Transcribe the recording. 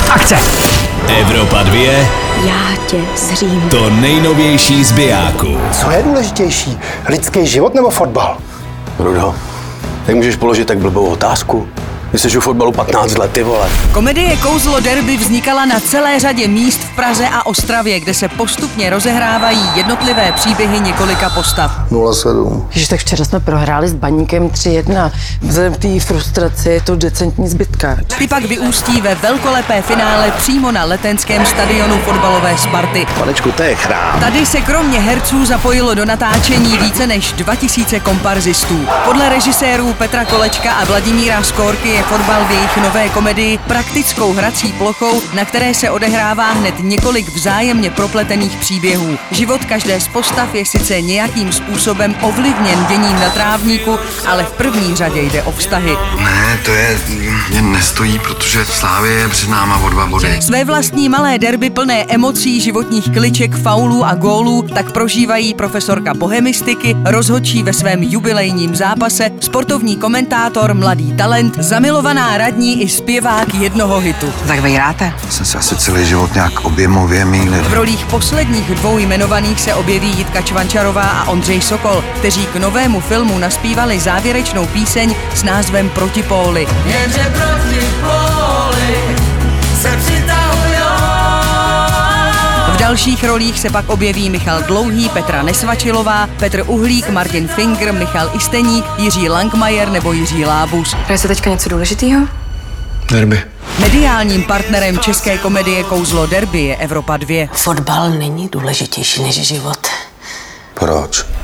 Akce! Evropa 2. Já tě zřím. To nejnovější z bijáku. Co je důležitější? Lidský život nebo fotbal? Rudo, jak můžeš položit tak blbou otázku? Ty jsi u fotbalu 15 let, ty vole. Komedie Kouzlo derby vznikala na celé řadě míst v Praze a Ostravě, kde se postupně rozehrávají jednotlivé příběhy několika postav. 0,7. Ježiš, tak včera jsme prohráli s Baníkem 3-1. Vzhledem k té frustraci je to decentní zbytka. Ty pak vyústí ve velkolepé finále přímo na letenském stadionu fotbalové Sparty. Panečku, to je chrám. Tady se kromě herců zapojilo do natáčení více než 2000 komparzistů. Podle režisérů Petra Kolečka a Vladimíra Skórky je fotbal v jejich nové komedii praktickou hrací plochou, na které se odehrává hned několik vzájemně propletených příběhů. Život každé z postav je sice nějakým způsobem ovlivněn děním na trávníku, ale v první řadě jde o vztahy. Ne, to mě nestojí, protože Slávě je před náma o 2 body. Své vlastní malé derby plné emocí, životních kliček, faulů a gólů tak prožívají profesorka bohemistiky, rozhodčí ve svém jubilejním zápase, sportovní komentátor, mladý talent, zamilovaná radní i zpěvák jednoho hitu. Tak vy hráte? Jsem se asi celý život nějak objemově mýlil. V rolích posledních 2 jmenovaných se objeví Jitka Čvančarová a Ondřej Sokol, kteří k novému filmu naspívali závěrečnou píseň s názvem Protipóly. Jenže protipóly se přitahujou. V dalších rolích se pak objeví Michal Dlouhý, Petra Nesvačilová, Petr Uhlík, Martin Finger, Michal Isteník, Jiří Langmajer nebo Jiří Lábus. Hraje se teďka něco důležitýho? Derby. Mediálním partnerem české komedie Kouzlo derby je Evropa 2. Fotbal není důležitější než život. Proč?